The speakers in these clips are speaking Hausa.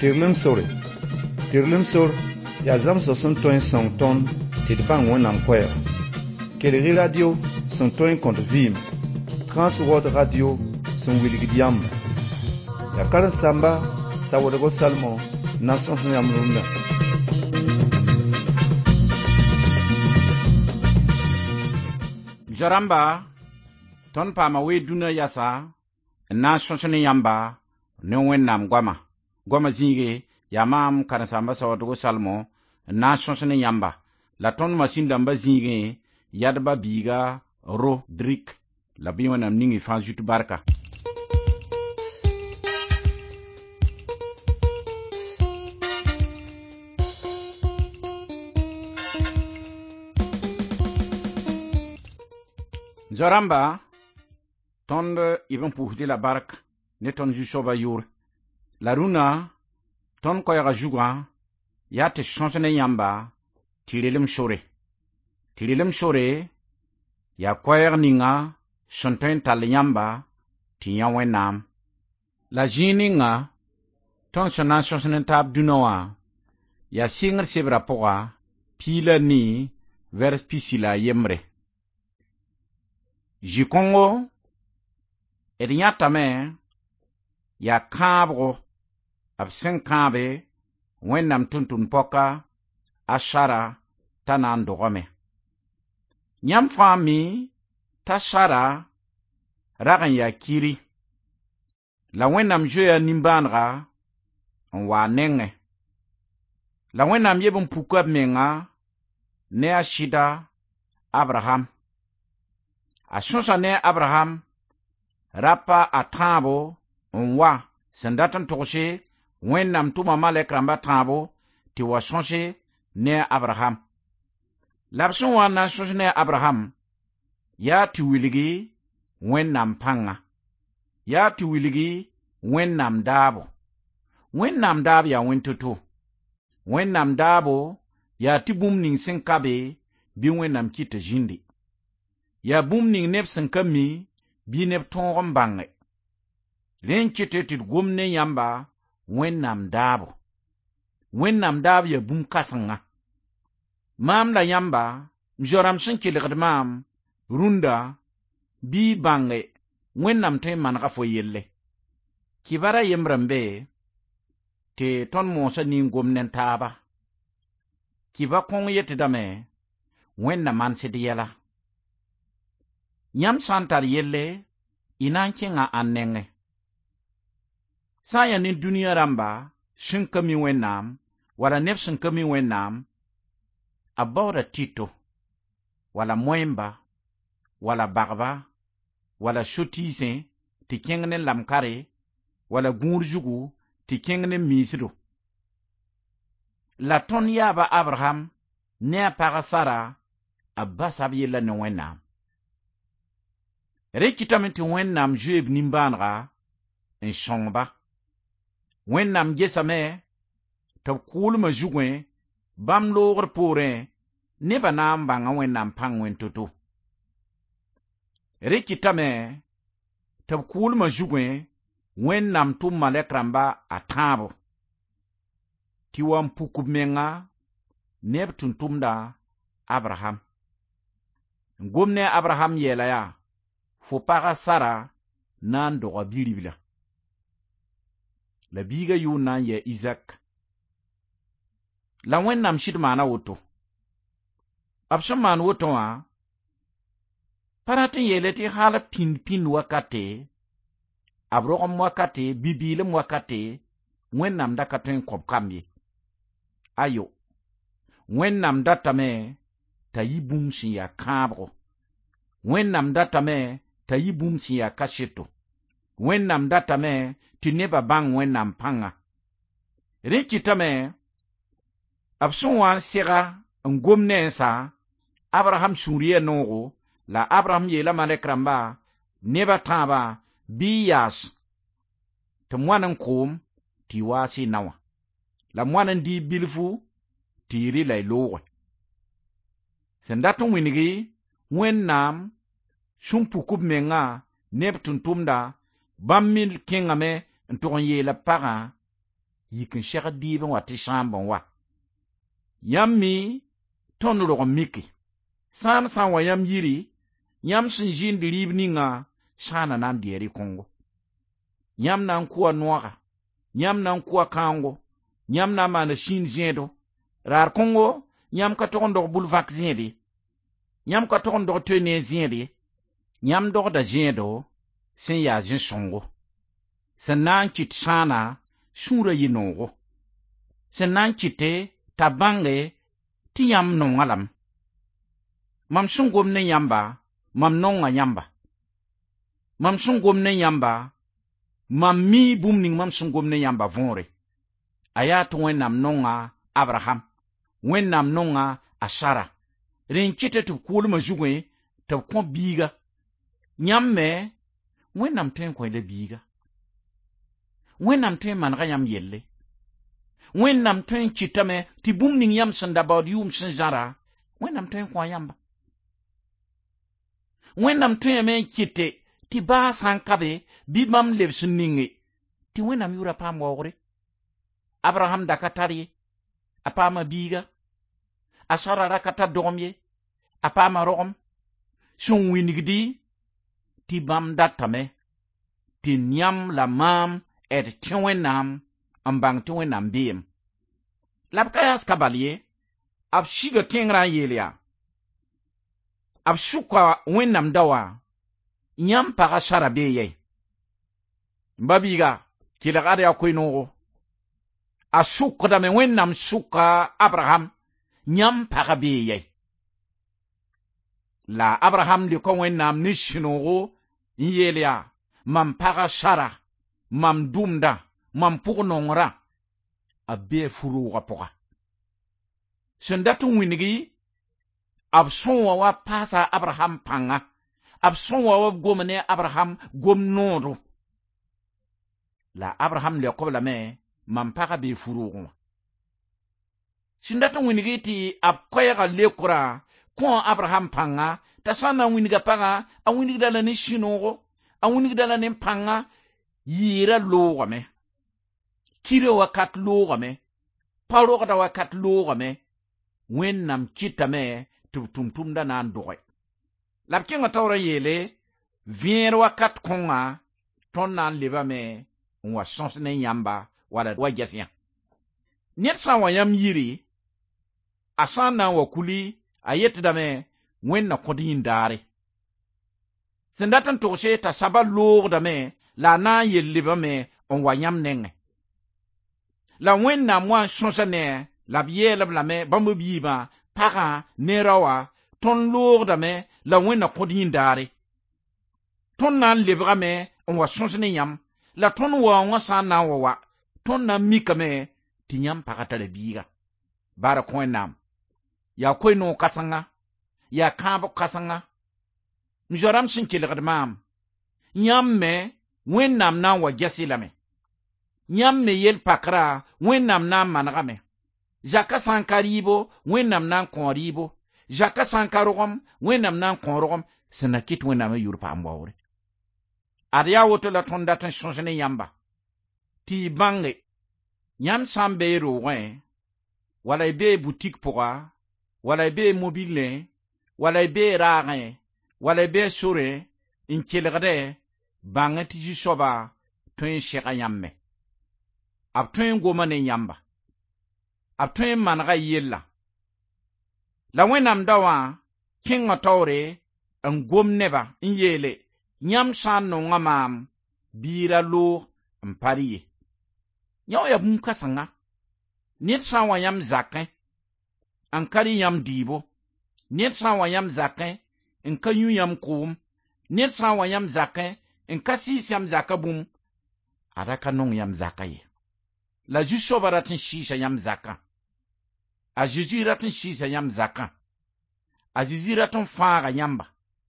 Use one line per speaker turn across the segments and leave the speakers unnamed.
Tirlem sor ya zam so son toin song ton tit bang wonam kwaya. Kelere radio son toin contre vim. Transworld radio son wilgidiam. Ya karan samba sa wodago salmo nason yam runda.
Jaramba ton pa ma we duna yasa na shonsene yamba ne wennam gwama zinge ya mam kana samba sa wadugo salmo na shonsene yamba la ton machine damba zinge yadba biga ro drik la bi wonam ningi fa jutu barka Jaramba ton ibn puhdi la bark ne ton ju soba yur la runa ton ko ya juga ya te chansone yamba tirelem shore ya koyer ninga chanten tal yamba tiya wenam la jininga ton chana chansone tab dunoa ya singer sebra poa pila ni vers pisila yemre Jikongo Edinyatame ya kabro absen kabe wennam tuntun poka ashara tanan dogome nyam fami tashara ragan ya kiri la wennam joya nimbanra wa nenge la wennam yebun pukab menga ne ashida Abraham ne Abraham rapa atabo onwa sendatan tokoshe wennam tuma malek ramba tabo ti wa sonse ne Abraham labson wa na sonse ne Abraham ya ti wiligi wennam panga ya ti wiligi wennam dabo ya wentutu wennam dabo ya ti bumning sinkabe bi wennam kita jindi ya bumning neb sen kami bi neb tongom bange len kete tit gomne yamba wennam dabo ya bum kasanga mam la yamba mjoram sen kiligd mam runda bi bange wennam te man gafo yelle kibara yemrambe te ton mosa ni gomnen taba kiba kong yete dame wennam man sidiyala Nyam santar yelle inanke nga annenge. Saya ni dunia ramba shinkami wennam wala nef shinkami wennam abawda tito wala moemba wala bagba wala shotise ti kengne lamkare wala gurjugu ti kengne misro. La ton yaba Abraham ne apaga Sara abbas abiyela ne wennam. Rekitamenti wennam jueb nimbanra en shongba wennam gesame tab kulma jugwe bam logr pore ne banam banga wennam pangwen tutu rekitame tab kulma jugwe wennam tum malekramba atabo tiwam pukubmenga neb tuntumda Abraham gomne Abraham yelaya fo paga Sara nan doga biribila la biga yuna ya Isaac la wennam shid mana woto abshan man woto wa paratin yeleti hala pin wakate abrogom wakate bibilem wakate wennam dakaten kop kamye ayo wennam datame tayibum sin ya kabro wennam datame tayibum si ya kasheto wennam datame tineba bang wennam panga rikitame absunwa sega ngomne sa Abraham suriye nogo la Abraham yela malekramba neba taba biyas to mwanan kom ti wasi nawa la mwanan di bilfu tiri lay lowe sendatun winigi wennam shumpu kubmenga neb tuntumda bammil kengame ntogon yela paga yikin shaka diben wa ti shambon wa yam mi ton ro miki san wa yam yiri yam sin jin di ribninga shana nan dieri kongo yam nan kuwa noa yam nan kuwa kango yam na mana shin jedo rar kongo yam ka to ndo bul vaccin di yam ka to ndo tene zindi yam do da jedo sen ya jin songo sen nan kit sana shura yinogo sen nan kite tabange ti yam no ngalam mam sungom ne yamba mam nonga yamba mam sungom ne yamba mam mi bumning mam sungom ne yamba vonre aya to wenam nonga Abraham wenam nonga Asara ren kite tu kulma jugwe ta ko biga nyamme wenam ten ko le biga wenam ten man ga yam yelle wenam ten kitame ti bumning yam sanda ba yum sin jara wenam ten ko yamba wenam ten me kite ti ba san kabe bi mam lev sunningi ti wenam yura pa mogre Abraham da katari apama biga Asara rakata domye apama rom sun winigdi ti bam datame ti nyam la mam et tiwenam ambang tiwenam biem labkayas kabalye ab shiga tengra yelia ab shuka wenam dawa nyam para Sara beye babiga kilagade akoino asukka da me wenam suka Abraham nyam para beye la Abraham li ko wenam nishinogo yelia mam para Sara mam dumda mam purnongra abbe furu wapoka sendatu winigi absonwa wa pasa Abraham panga absonwa wa gomne Abraham gomnodo la Abraham li ko la me mam para be furu sendatu winigi ti abkoya lekura ko Abraham panga ta sana winiga panga a winiga la ni shinogo a winiga la ni panga yira logame kire wakat logame paro da wakat logame wennam kitame tum da nan doy labkinga tawra yele vier wakat konga ton nan lebame wa sens ne yamba wala wa jasya net sa wa yam yiri asana wa kuli ayet dame wenna kodin dare sendatan toshe ta sabal lor dame la na yelliba me on wanyam nenge la wenna moi chonsane la biela blame bambo biba para nerawa ton lor dame la wenna kodin dare ton nan libra me on wa chonsane yam la ton wa sana wa ton na mikame tinyam pakata le biga bara koenam ya koino kasanga ya kabo kasanga mjoram shinkilgadmam nyamme wennam nan wa jasilame nyamme yel pakra wennam nan managame jaka sankaribo wennam nan konribo jaka sankarogom wennam nan konrogom senakit wennam yurpa ambawre arya woto la tondatan chonsene yamba ti bange nyam sambe rowen wala be boutique pourra wala be mobile wala be rare wala be sure in kelgade bangati ji soba tun sheka yamme ab tun goma ne yamba ab tun manga yella la wenam dawa kinga tawre an gom neba in yele nyam san no ngamam bira lo mpariye nyaw ya bum kasanga net san wa yam zakin an kari yam dibo net san wa yam zakin in kanyu yam kum net san wa yam zakin in kasi yam zakabum adaka non yam zakaye la jusho baratin shisha yam zaka a jijiratin shisha yam zaka a jijiratin fara yamba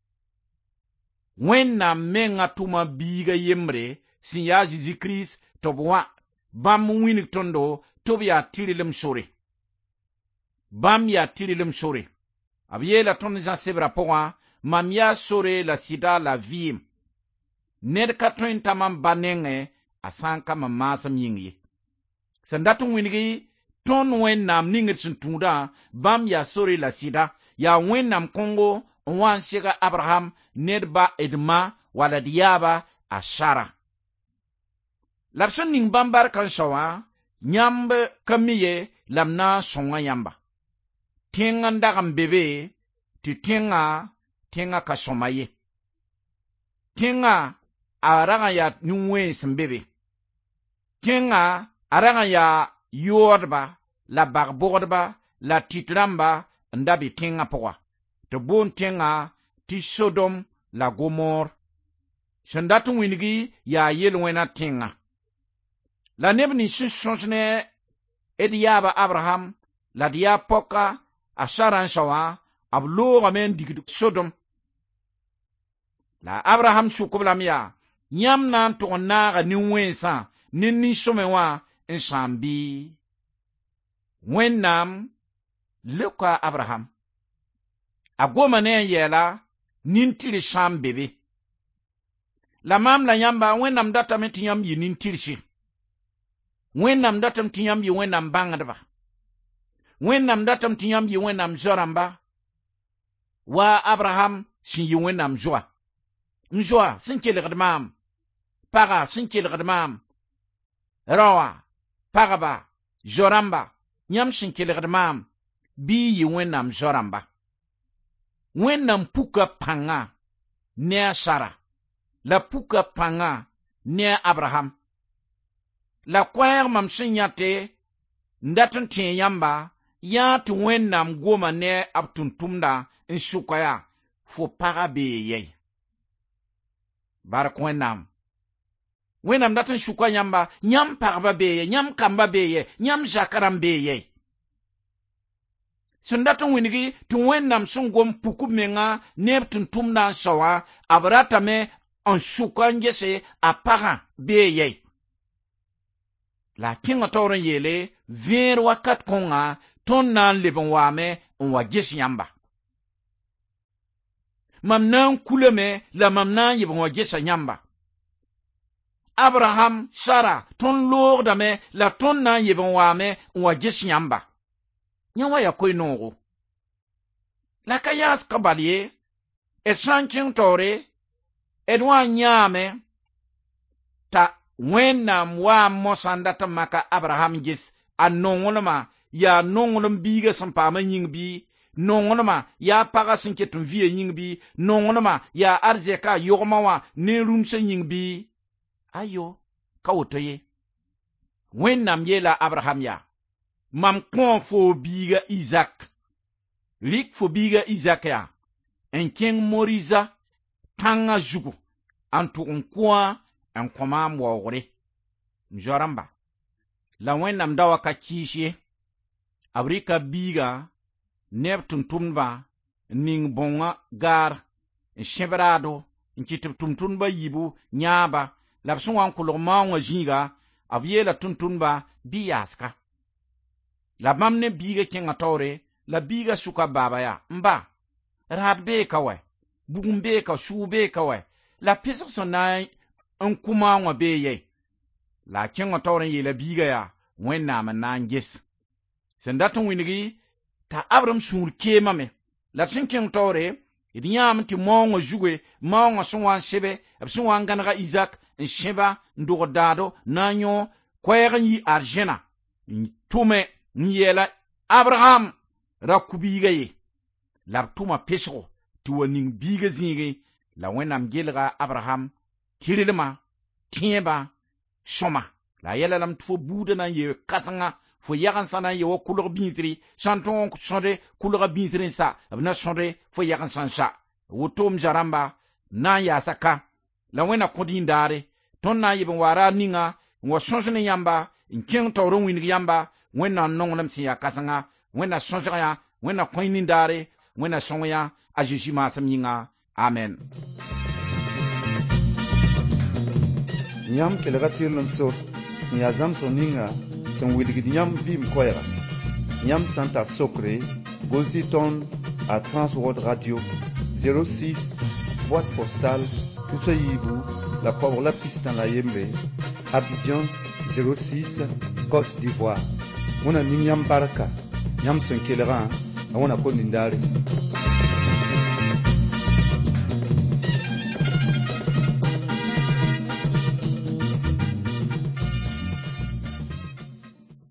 wenna menga tuma biga yemre sin ya jiji Chris tobwa bam winik tondo tobya tirilem sore bam ya tirilem sore abiela ton za sebra poa mamia sore la sida la vim ned katon tamam banenge asanka mamasa mingi Sandatun winigi ton wennam ningir sun tunda bam ya sori la sida ya wennam kongo wan shega Abraham nedba edma wala diyaba ashara. Lapson ning bambar kan shawa nyambe kamiye lamna songa yamba. Tenga ndagam bebe ti tenga ka somaye. Tenga araga ya nyungwe sembebe. Tenga araga ya yordba la bagbordba la titramba ndabi tenga poa. Te bon tenga ti Sodom la Gomor. Shandatun winigi ya yelwena tenga. La nebni shushne ediyaba Abraham la diya poka asharan shawa ablo gamen digdu Sodom. La Abraham shukublam ya nyam nan to naga ni wensa ni somewa ensambi. Wennam luka Abraham agoma ne yela nintiri sham bebe. La mam la yamba wennam data meti yam yi nintiri shi. Wennam datam tiyam yi wennam bangadba. Wennam datam tiyam yi wennam zoramba. Wa Abraham sin yi wennam zoa. Mzoa sin kelegdmam. Paga sin kelegdmam. Rawa, pagaba, zoramba, nyam sin kelegdmam. Bi yi wennam zoramba. Wennam puka panga ne Sara. La puka panga ne Abraham. La kwayar mam sinyate ndatan tin yamba ya tu wennam goma ne abtuntumda in shukaya fo para be ye. Barak wennam ndatan shukaya yamba nyam parba be ye, nyam kamba be ye, nyam jakaram be ye. Sundatan winigi tu wennam sungom pukub menga ne abtuntumda shawa abrata me en shukangese apara be ye. La kinga toren yele, ver wakat konga, ton nan leben wame, on wa gis yamba. Mam nan kuleme, la mam nan yeben wa gis yamba. Abraham, Sarah, ton lor dame, la ton nan yeben wame, on wa gis yamba. Nyawa ya koi nongo. La kayas kabalye, et sanching tore, et wan nyame, ta, wennam wa mosandata maka Abraham gis a nongolma ya nongolm biga sampama yingbi nongolma ya paga sinketun vie yingbi nongolma ya arzeka yogmawa ne rumse yingbi ayo kawotoye wennam yela Abraham ya mam kon fo biga Isaac lik fo biga Isaac ya enkeng moriza tanga jugu antu unkwa en komam wawre mjoramba la wennam dawa ka kishe abrika biga neb tuntumba ning bonga gar shebrado nkitib tuntumba yibu nyaba la sunwan kulog mawa jinga abyela tuntumba biyaska la mamne biga kenga tore la biga suka baba ya mba radbe kawe bugumbe ka shube kawe la piso sonai en kuma wa beye la kenga toren yela biga ya wennam nan gis sendatun winigi ta Abram sur kemame la tinken tore idiyam ti mongo juge mongo sonwan sebe absunwan ganaga Isaac en sheba ndordado nanyo kwegan yi arjena tume nyela Abraham rakubiga ye la tuma pesro ti woning biga zingi la wennam gelga Abraham kirilma tieba soma la yela lam tfo buda na ye kasanga fo yagan sana ye wo kulur binsri chanton sonde kulur binsri sa abna sonde fo yagan sansa wotom jaramba na ya saka la wena kodi ndare ton na yibin wara ninga wo sonsne yamba nkin tawron win yamba wena nongnam si ya kasanga wena sonja ya wena koini ndare wena sonya ajishima samyinga amen.
Nyam kelega tirlum sot sin yazam soninga sin wilgid nyam vim koyra nyam santa sokre gozi ton à Transworld Radio 06 boîte postale Toussaïbou la pauvre la piste dans la Yembe Abidjan 06 Côte d'Ivoire. Wona ning yam barka, yam sen kelera, a wona ko nindare.